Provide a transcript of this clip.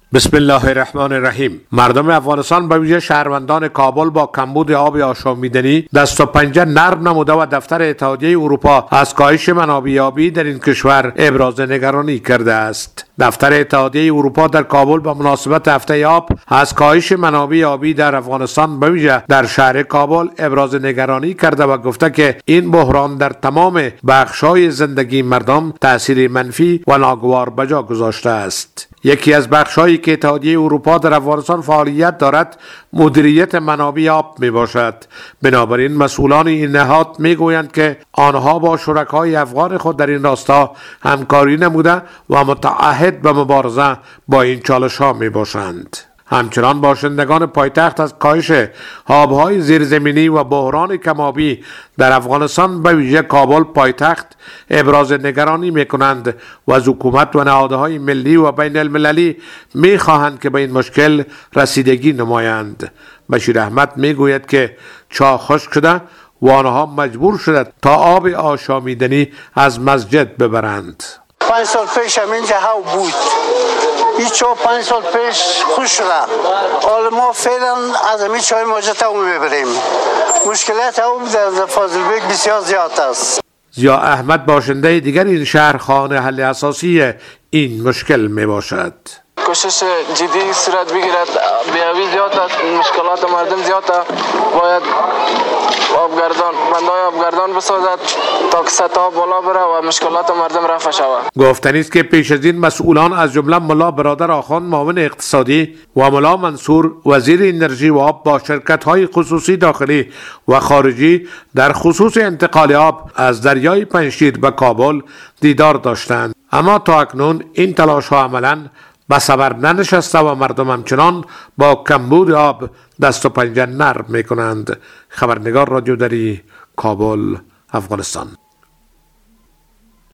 بسم الله الرحمن الرحیم. مردم افغانستان به ویژه شهروندان کابل با کمبود آب آشامیدنی دست و پنجه نرم نموده و دفتر اتحادیه اروپا از کاهش منابع آبی در این کشور ابراز نگرانی کرده است. دفتر اتحادیه اروپا در کابل به مناسبت هفته آب از کاهش منابع آبی در افغانستان به ویژه در شهر کابل ابراز نگرانی کرده و گفته که این بحران در تمام بخش‌های زندگی مردم تأثیر منفی و ناگوار به جا گذاشته است. یکی از بخش‌هایی که اتحادیه اروپا در افغانستان فعالیت دارد مدیریت منابع آب می باشد. بنابراین مسئولان این نهاد می گویند که آنها با شرکای افغان خود در این راستا همکاری نموده و متعهد به مبارزه با این چالش‌ها می باشند. همچنان باشندگان پایتخت از کاهش آب‌های زیرزمینی و بحران کم‌آبی در افغانستان به ویژه کابل پایتخت ابراز نگرانی می‌کنند و از حکومت و نهادهای ملی و بین المللی می‌خواهند که به این مشکل رسیدگی نمایند. بشیر احمد می‌گوید که چاه خشک شده و آنها مجبور شدند تا آب آشامیدنی از مسجد ببرند. 5 سال پیش همینجا هاو بود. این چاه 5 سال پیش خوش شده. حالا ما فعلا از همین چای ماجت هم میبریم. مشکلات هم در فاضل بیگ بسیار زیاد است. ضیا احمد باشنده دیگر این شهر خواهان حل اساسی این مشکل می باشد. کوشش جدی صورت بگیرد، بیابی زیاد است، مشکلات مردم زیاد است. باید بندهای آبگردان بسازد تا که سطح آب بالا بره و مشکلات مردم رفع شود. گفتنی است که پیش از این مسئولان از جمله ملا برادر آخوند معاون اقتصادی و ملا منصور وزیر انرژی و آب با شرکت‌های خصوصی داخلی و خارجی در خصوص انتقال آب از دریای پنجشیر به کابل دیدار داشتند، اما تا اکنون این تلاش‌ها عملاً به ثمر ننشسته و مردم همچنان با کمبود آب دست و پنجه نرم می‌کنند. خبرنگار رادیو دری، کابل، افغانستان.